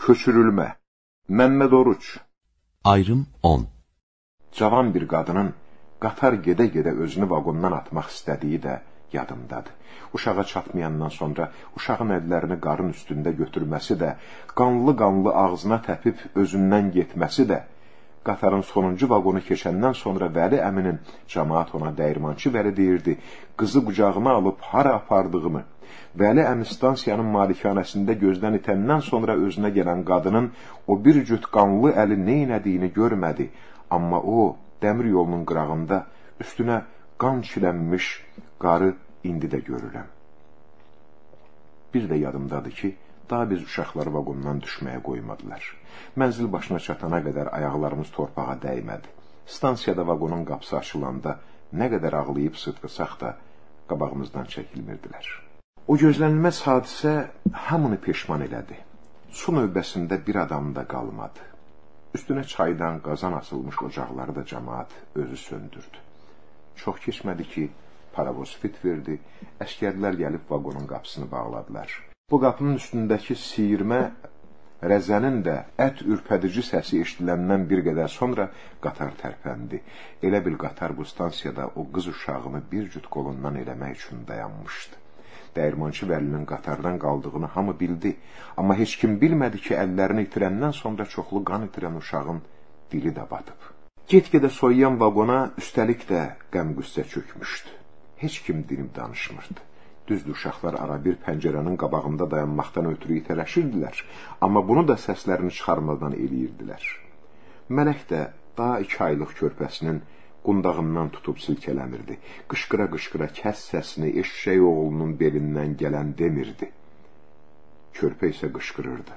Köçürülmə. Məmməd Oruç. Ayrım 10. Cavan bir qadının qatar gedə-gedə özünü vaqondan atmaq istədiyi də yadımdadır. Uşağa çatmayandan sonra uşağın əllərini qarın üstündə götürməsi də, qanlı-qanlı ağzına təpib özündən getməsi də, qatarın sonuncu vaqonu keçəndən sonra Vəli əminin, cəmaat ona dəyirmançı Vəli deyirdi, qızı qucağına alıb hara apardığını, Vəli əmi stansiyanın malikanəsində gözdən itəndən sonra özünə gələn qadının o bir cüt qanlı əli neynədiyini görmədi, amma o, dəmir yolunun qırağında üstünə qan çilənmiş qarı indi də görürəm. Bir də yadımdadır ki, daha biz uşaqları vaqondan düşməyə qoymadılar. Mənzil başına çatana qədər ayaqlarımız torpağa dəymədi. Stansiyada vaqonun qapısı açılanda nə qədər ağlayıb sıtqısaq da qabağımızdan çəkilmirdilər. O gözlənilməz hadisə hamını peşman elədi. Su növbəsində bir adam da qalmadı. Üstünə çaydan qazan asılmış ocaqları da cəmaat özü söndürdü. Çox keçmədi ki, paravoz fit verdi, əskərlər gəlib vaqonun qapısını bağladılar. Bu qapının üstündəki siyirmə rəzənin də ət ürpədici səsi eşidiləndən bir qədər sonra qatar tərpəndi. Elə bil qatar bu stansiyada o qız uşağını bir cüt qolundan eləmək üçün dayanmışdı. Dəyirmançı Vəlinin qatardan qaldığını hamı bildi, amma heç kim bilmədi ki, əllərini itirəndən sonra çoxlu qan itirən uşağın dili də batıb. Get-gedə soyuyan vaqona üstəlik də qəm-qüssə çökmüşdü. Heç kim dinib danışmırdı. Düzdür, uşaqlar ara bir pəncərənin qabağında dayanmaqdan ötürü itələşirdilər, amma bunu da səslərini çıxarmadan eləyirdilər. Mələk də daha 2 aylıq körpəsinin qundağından tutub silkələmirdi. Qışqıra-qışqıra kəs səsini eşşək oğlunun belindən gələn demirdi. Körpə isə qışqırırdı.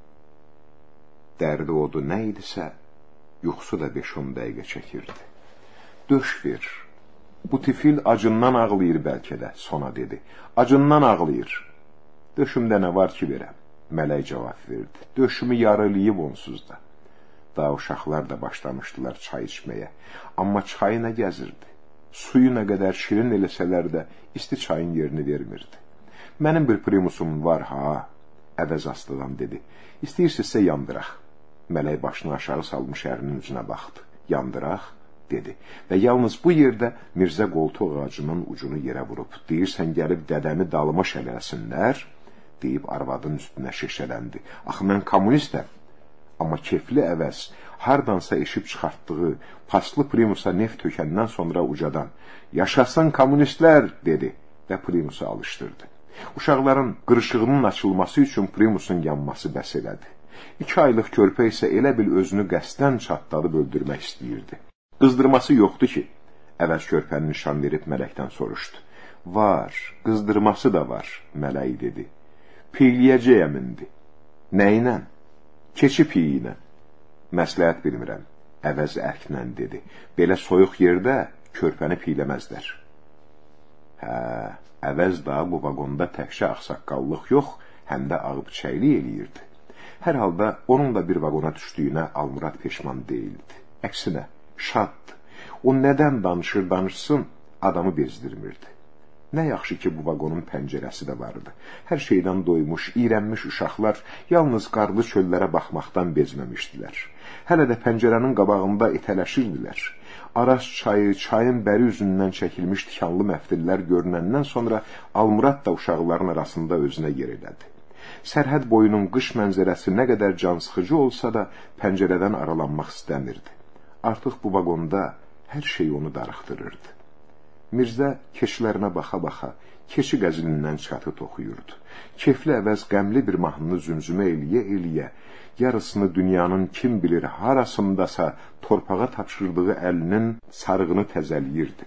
Dərdi odu nə idisə, yuxusu da 5-10 dəqiqə çəkirdi. Döş ver. Bu tifil acından ağlayır bəlkə də, sona dedi. Acından ağlayır. Döşümdə nə var ki verəm? Mələk cavab verdi. Döşümü yarılıyıb onsuz da. Daha uşaqlar da başlamışdılar çay içməyə. Amma çayı nə gəzirdi? Suyu nə qədər şirin eləsələr də isti çayın yerini vermirdi. Mənim bir primusum var ha, əvəz astadan dedi. İstəyirsinizsə yandıraq. Mələk başını aşağı salmış ərinin üzünə baxdı. Yandıraq, dedi. Və yalnız bu yerdə Mirzə qoltuq ağacının ucunu yerə vurub. Deyirsən gəlib dədəmi dalıma şələsinlər, deyib arvadın üstünə şişələndi. Axı mən kommunistəm. Amma kefli əvəz, hardansa eşib çıxartdığı paslı primusa neft tökəndən sonra ucadan yaşasın kommunistlər, dedi və primusu alışdırdı. Uşaqların qırışığının açılması üçün primusun yanması bəs elədi. 2 aylıq körpə isə elə bil özünü qəsdən çatdadıb öldürmək istəyirdi. Qızdırması yoxdur ki, əvəz körpənin nişan verib mələkdən soruşdu. Var, qızdırması da var, mələk dedi. Piyləyəcəyəm indi. Nəylə? Keçi piyinə. Məsləhət bilmirəm, əvəz ərklə dedi. Belə soyuq yerdə körpəni piyləməzlər. Hə, əvəz daha bu vaqonda təkcə ağsaqqallıq yox, həm də ağıbçəkli eləyirdi. Hər halda onun da bir vaqona düşdüyünə Almurad peşman deyildi. Əksinə, şaddı. O nədən danışsın, adamı bezdirmirdi. Nə yaxşı ki, bu vaqonun pəncərəsi də vardı. Hər şeydən doymuş, iyrənmiş uşaqlar yalnız qarlı çöllərə baxmaqdan bezməmişdilər. Hələ də pəncərənin qabağında itələşirdilər. Araz çayı, çayın bəri üzündən çəkilmiş tikanlı məftillər görünəndən sonra Almurad da uşaqların arasında özünə yer elədi. Sərhəd boyunun qış mənzərəsi nə qədər cansıxıcı olsa da pəncərədən aralanmaq istəmirdi. Artıq bu vaqonda hər şey onu darıxdırırdı. Mirzə keçilərinə baxa-baxa, keçi qəzilindən çatı toxuyurdu. Kefli əvəz qəmli bir mahnını zümzümə eləyə-eləyə, yarısını dünyanın kim bilir harasındasa torpağa tapşırdığı əlinin sarığını təzəliyirdi.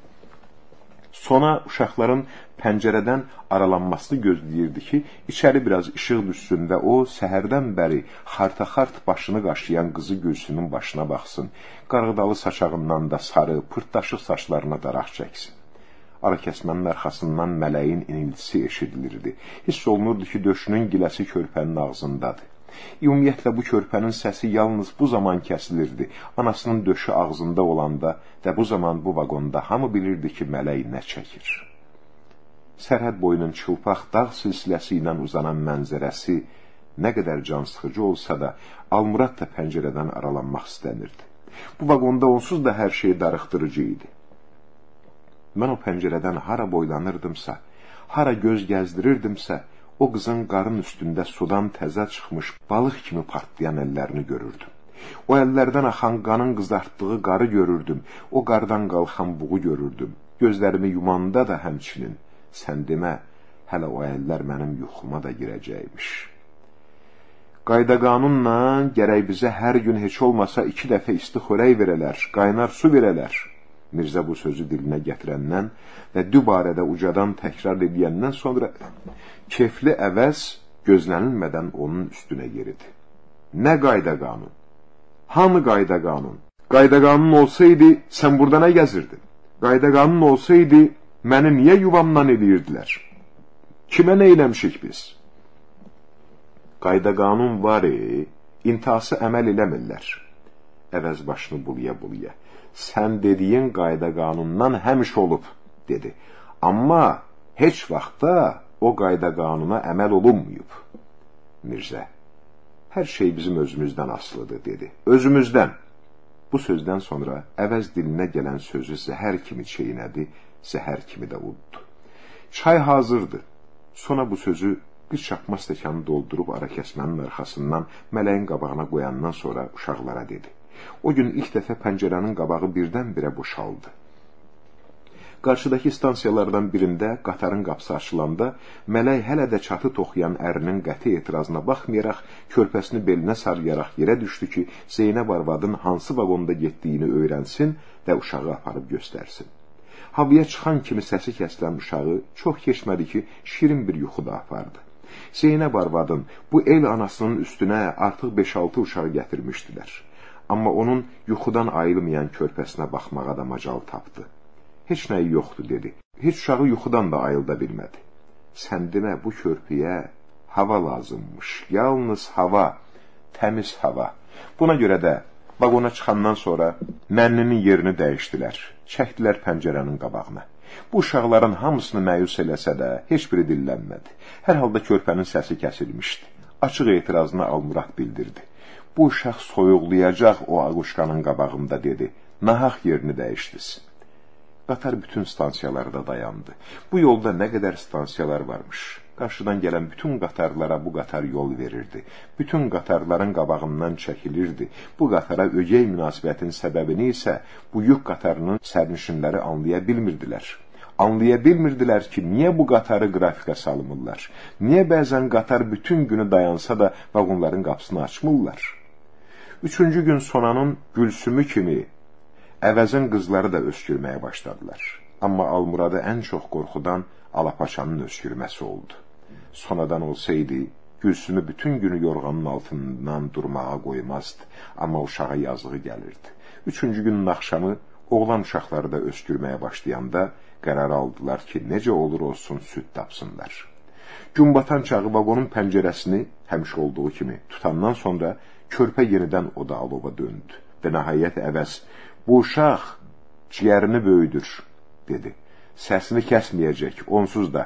Sona uşaqların pəncərədən aralanmasını gözləyirdi ki, içəri biraz işıq düşsün və o, səhərdən bəri xarta-xart başını qaşıyan qızı Gülsünün başına baxsın, qarğıdalı saçağından da sarı, pırtdaşıq saçlarına daraq çəksin. Arakəsmənin arxasından mələyin iniltisi eşidilirdi. Hiss olunurdu ki, döşünün giləsi körpənin ağzındadır. Ümumiyyətlə, bu körpənin səsi yalnız bu zaman kəsilirdi. Anasının döşü ağzında olanda və bu zaman bu vaqonda hamı bilirdi ki, mələk nə çəkir. Sərhəd boyunun çılpaq dağ silsiləsi ilə uzanan mənzərəsi nə qədər can sıxıcı olsa da, Almurad da pəncərədən aralanmaq istəmirdi. Bu vaqonda onsuz da hər şey darıxdırıcı idi. Mən o pəncərədən hara boylanırdımsa, hara göz gəzdirirdimsə, o qızın qarın üstündə sudan təzə çıxmış balıq kimi partlayan əllərini görürdüm. O əllərdən axan qanın qızartdığı qarı görürdüm, o qardan qalxan buğu görürdüm. Gözlərimi yumanda da həmçinin, sən demə, hələ o əllər mənim yuxuma da girəcəkmiş. Qayda qanunla gərək bizə hər gün heç olmasa 2 dəfə isti xörək verələr, qaynar su verələr. Mirzə bu sözü dilinə gətirəndən və dübarədə ucadan təkrar edəndən sonra kefli əvəz gözlənilmədən onun üstünə yeridi. Nə qayda qanun? Hanı qayda qanun? Qayda qanun olsaydı, sən burada nə gəzirdin? Qayda qanun olsaydı, məni niyə yuvamdan eləyirdilər? Kimə nə eləmişik biz? Qayda qanun var, intihası əməl eləmirlər. Əvəz başını buluya. Sən dediyin qayda qanundan həmiş olub, dedi. Amma heç vaxtda o qayda qanuna əməl olunmuyub. Mirzə, hər şey bizim özümüzdən asılıdır, dedi. Özümüzdən. Bu sözdən sonra əvəz dilinə gələn sözü zəhər kimi çeynədi, zəhər kimi də uddu. Çay hazırdı. Sonra bu sözü bir çapma stəkanı doldurub ara kəsmənin arxasından mələyin qabağına qoyandan sonra uşaqlara dedi. O gün ilk dəfə pəncərənin qabağı birdən-birə boşaldı. Qarşıdakı stansiyalardan birində qatarın qapısı açılanda mələk hələ də çatı toxuyan ərinin qəti etirazına baxmayaraq körpəsini belinə sarıyaraq yerə düşdü ki, Zeynəb arvadın hansı vaqonda getdiyini öyrənsin və uşağı aparıb göstərsin. Havaya çıxan kimi səsi kəsilən uşağı çox keçmədi ki, şirin bir yuxuda apardı. Zeynəb arvadın bu el anasının üstünə artıq 5-6 uşağı gətirmişdilər. Amma onun yuxudan ayrılmayan körpəsinə baxmağa da macal tapdı. Heç nəyi yoxdur, dedi. Heç uşağı yuxudan da ayılda bilmədi. Sən demə, bu körpüyə hava lazımmış. Yalnız hava, təmiz hava. Buna görə də vaqona çıxandan sonra mənninin yerini dəyişdilər. Çəkdilər pəncərənin qabağına. Bu uşaqların hamısını məyus eləsə də heç biri dillənmədi. Hər halda körpənin səsi kəsilmişdi. Açıq etirazını Almurad bildirdi. Bu uşaq soyuqlayacaq o ağuşkanın qabağında, dedi. Nahaq yerini dəyişdiz. Qatar bütün stansiyalarda dayandı. Bu yolda nə qədər stansiyalar varmış. Qarşıdan gələn bütün qatarlara bu qatar yol verirdi. Bütün qatarların qabağından çəkilirdi. Bu qatara ögey münasibətin səbəbini isə bu yük qatarının sərnişinləri anlaya bilmirdilər. Anlaya bilmirdilər ki, niyə bu qatarı qrafika salmırlar? Niyə bəzən qatar bütün günü dayansa da vaqonların qapısını açmırlar? 3-cü gün Sonanın Gülsümü kimi Əvəzin qızları da öskürməyə başladılar. Amma Almuradı ən çox qorxudan Alapaçanın öskürməsi oldu. Sonadan olsaydı, Gülsümü bütün günü yorğanın altından durmağa qoymazdı. Amma uşağa yazığı gəlirdi. 3-cü günün axşamı oğlan uşaqları da öskürməyə başlayanda qərar aldılar ki, necə olur olsun süd tapsınlar. Gün batan çağı vaqonun pəncərəsini həmişə olduğu kimi tutandan sonra körpə yenidən oda alova döndü. Və nəhayət Əvəz, bu uşaq ciyərini böyüdür, dedi. Səsini kəsməyəcək, onsuz da.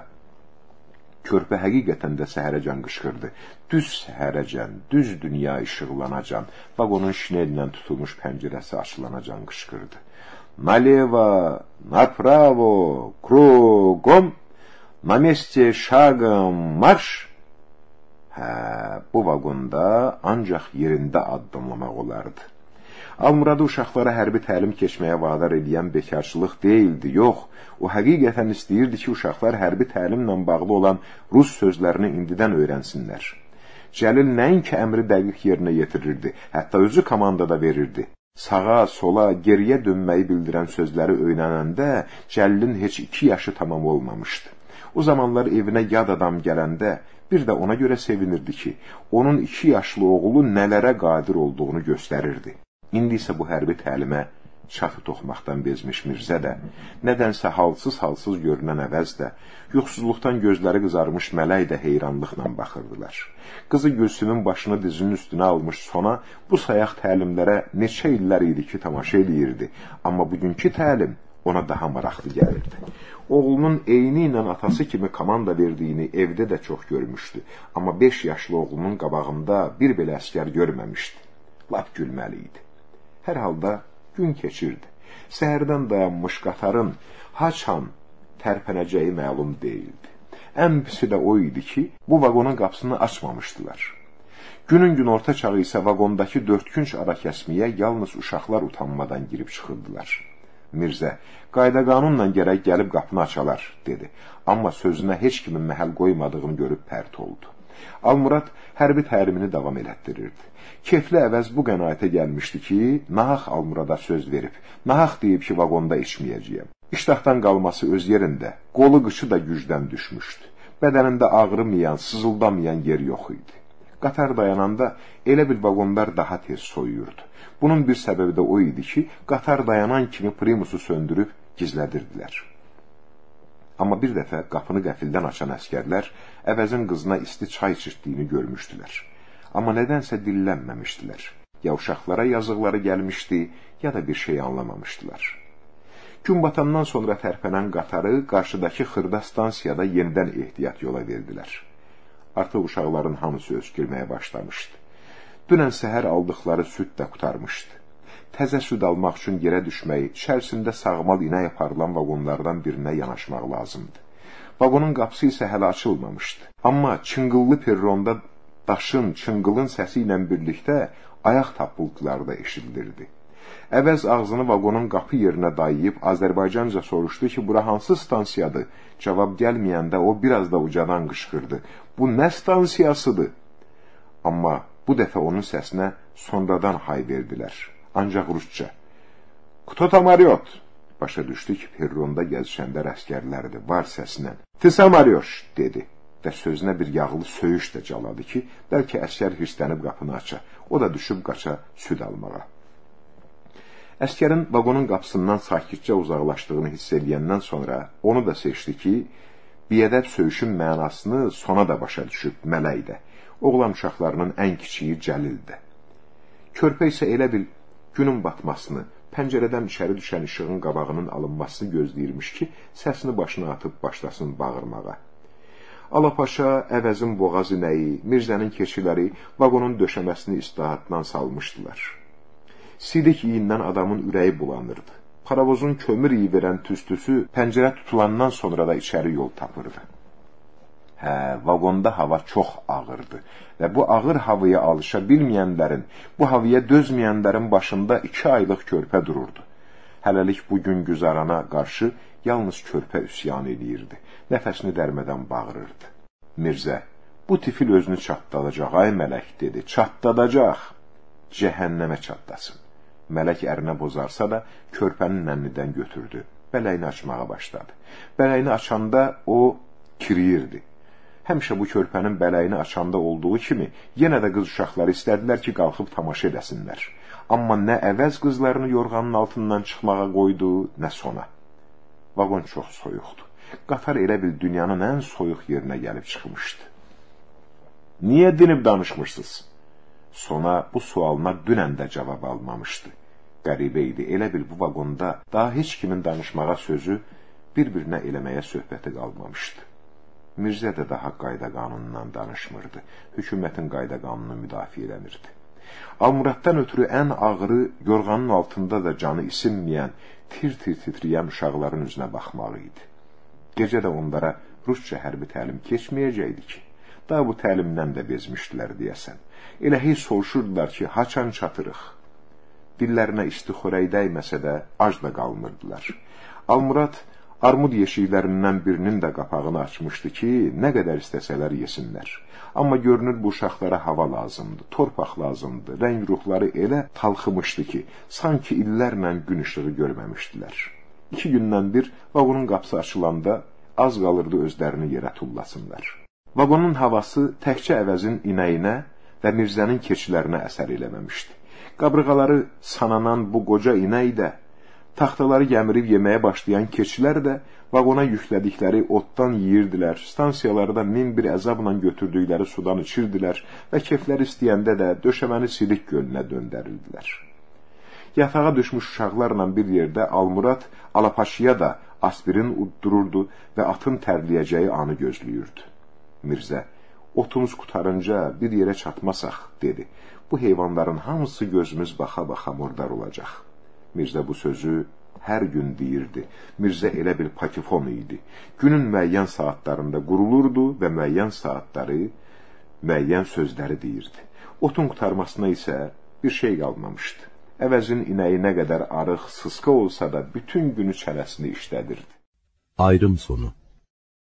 Körpə həqiqətən də səhərəcən qışqırdı. Düz səhərəcən, düz dünya işıqlanacan, vaqonun şinellə tutulmuş pəncərəsi açılanacan qışqırdı. Naleva, napravo, krugom, na mesте şagım, marş. Bu vaqonda ancaq yerində addımlamaq olardı. Almuradı uşaqlara hərbi təlim keçməyə vadar edən bekarçılıq deyildi, yox. O həqiqətən istəyirdi ki, uşaqlar hərbi təlimlə bağlı olan rus sözlərini indidən öyrənsinlər. Cəlil nəinki əmri dəqiq yerinə yetirirdi, hətta özü komandada verirdi. Sağa, sola, geriyə dönməyi bildirən sözləri öyrənəndə Cəlilin heç 2 yaşı tamam olmamışdı. O zamanlar evinə yad adam gələndə bir də ona görə sevinirdi ki, onun 2 yaşlı oğlu nələrə qadir olduğunu göstərirdi. İndi isə bu hərbi təlimə çatı toxmaqdan bezmiş Mirzə də, nədənsə halsız görünən Əvəz də, yoxsuzluqdan gözləri qızarmış Mələk də heyranlıqla baxırdılar. Qızı Gülsümün başını dizinin üstünə almış Sona bu sayaq təlimlərə neçə illər idi ki, tamaşa eləyirdi. Amma bugünkü təlim ona daha maraqlı gəlirdi. Oğlunun eyni ilə atası kimi komanda verdiyini evdə də çox görmüşdü. Amma 5 yaşlı oğlunun qabağında bir belə əskər görməmişdi. Lap gülməli idi. Hər halda gün keçirdi. Səhərdən dayanmış qatarın haçan tərpənəcəyi məlum deyildi. Ən pisi də o idi ki, bu vaqonun qapısını açmamışdılar. Günün günorta çağı isə vaqondakı 4 künc ara kəsməyə yalnız uşaqlar utanmadan girib çıxırdılar. Mirzə, qayda-qanunla gərək gəlib qapını açalar, dedi. Amma sözünə heç kimin məhəl qoymadığını görüb pərt oldu. Almurad hərbi təlimini davam elətdirirdi. Kefli əvəz bu qənaətə gəlmişdi ki, nahaq Almurada söz verib, nahaq deyib ki, vaqonda içməyəcəyəm. İştahdan qalması öz yerində, qolu qıçı da gücdən düşmüşdü. Bədənində ağrımayan, sızıldamayan yer yox idi. Qatar dayananda elə bil vaqonlar daha tez soyuyurdu. Bunun bir səbəbi də o idi ki, qatar dayanan kimi primusu söndürüb gizlədirdilər. Amma bir dəfə qapını qəfildən açan əskərlər əvəzin qızına isti çay içirdiyini görmüşdülər. Amma nədənsə dillənməmişdilər. Ya uşaqlara yazıqları gəlmişdi, ya da bir şey anlamamışdılar. Gün batandan sonra tərpənən qatarı qarşıdakı xırda stansiyada yenidən ehtiyat yola verdilər. Artıq uşaqların hamısı öskürməyə başlamışdı. Dünən səhər aldıqları süd də qutarmışdı. Təzə süd almaq üçün yerə düşmək, içərisində sağmal inək aparılan vaqonlardan birinə yanaşmaq lazımdı. Vaqonun qapısı isə hələ açılmamışdı. Amma çıngıllı perronda daşın, çıngılın səsi ilə birlikdə ayaq tappıltıları da eşidilirdi. Əvəz ağzını vaqonun qapı yerinə dayayıb Azərbaycanca soruşdu ki, bura hansı stansiyadır? Cavab gəlməyəndə o biraz da ucadan qışqırdı. Bu nə stansiyasıdır? Amma bu dəfə onun səsinə sonradan hay verdilər. Ancaq rusca. Kto tamariot? Başa düşdü ki, perronda gəzişəndə əskərlərdir, var səsinə. Ty samaryoş, dedi və sözünə bir yağlı söyüş də caladı ki, bəlkə əskər hirslənib qapını aça. O da düşüb qaça süd almağa. Əskərin vaqonun qapısından sakitcə uzaqlaşdığını hiss edəndən sonra onu da seçdi ki, biədəb söyüşün mənasını sona da başa düşüb mələkdə. Oğlan uşaqlarının ən kiçiyi Cəlildə. Körpə isə elə bil günün batmasını, pəncərədən içəri düşən işığın qabağının alınmasını gözləyirmiş ki, səsini başına atıb başlasın bağırmağa. Alapaşa, əvəzin boğaz inəyi, Mirzənin keçiləri vaqonun döşəməsini istihatdan salmışdılar. Sidik iyindən adamın ürəyi bulanırdı. Paravozun kömür iyi verən tüstüsü pəncərə tutulandan sonra da içəri yol tapırdı. Vaqonda hava çox ağırdı və bu ağır havaya alışa bilməyənlərin, bu havaya dözməyənlərin başında 2 aylıq körpə dururdu. Hələlik bu gün güzarana qarşı yalnız körpə üsyan edirdi, nəfəsini dərmədən bağırırdı. Mirzə, bu tifil özünü çatdadacaq, ay mələk, dedi, çatdadacaq, cəhənnəmə çatdasın. Mələk ərinə bozarsa da körpənin əllindən götürdü, bələyini açmağa başladı. Bələyini açanda o kiriyirdi. Həmişə bu körpənin bələyini açanda olduğu kimi, yenə də qız uşaqları istədilər ki, qalxıb tamaşa edəsinlər. Amma nə əvəz qızlarını yorğanın altından çıxmağa qoydu, nə sona. Vaqon çox soyuqdu. Qatar elə bil dünyanın ən soyuq yerinə gəlib çıxmışdı. Niyə dinib danışmışsınız? Sona bu sualına dünən də cavab almamışdı. Qəribə idi, elə bil bu vaqonda daha heç kimin danışmağa sözü, bir-birinə eləməyə söhbəti qalmamışdı. Mirzə də daha qayda-qanunundan danışmırdı, hökumətin qayda-qanunu müdafiə eləmirdi. Almuraddan ötürü ən ağırı, yorğanın altında da canı isinməyən, tir-tir titriyən uşaqların üzünə baxmağı idi. Gecə də onlara rusca hərbi təlim keçməyəcəkdi ki, daha bu təlimdən də bezmişdilər deyəsən. Elə hey soruşurdular ki, haçan çatırıq? Dillərinə isti xörək dəyməsə də ac da qalmırdılar. Almurad armud yeşiklərindən birinin də qapağını açmışdı ki, nə qədər istəsələr yesinlər. Amma görünür bu uşaqlara hava lazımdı, torpaq lazımdı, rəng ruhları elə talxımışdı ki, sanki illərlə gün işığı görməmişdilər. 2 gündən bir vaqonun qapısı açılanda az qalırdı özlərini yerə tullasınlar. Vaqonun havası təkcə əvəzin inəyinə və Mirzənin keçilərinə əsər eləməmişdi. Qabrıqaları sananan bu qoca inək də, taxtaları gəmirib yeməyə başlayan keçilər də vaqona yüklədikləri otdan yiyirdilər, stansiyalarda min bir əzabla götürdükləri sudan içirdilər və keflər istəyəndə də döşəməni silik gölünə döndərildilər. Yatağa düşmüş uşaqlarla bir yerdə Almurad Alapaşıya da aspirin uddururdu və atın tərləyəcəyi anı gözləyirdi. Mirzə, otumuz qutarınca bir yerə çatmasaq, dedi. Bu heyvanların hamısı gözümüz baxa-baxa murdar olacaq. Mirzə bu sözü hər gün deyirdi. Mirzə elə bir patifon idi. Günün müəyyən saatlarında qurulurdu və müəyyən saatları, müəyyən sözləri deyirdi. Otun qutarmasına isə bir şey qalmamışdı. Əvəzin inəyi nə qədər arıq, sısqa olsa da bütün günü çənəsini işlədirdi. Ayrım sonu.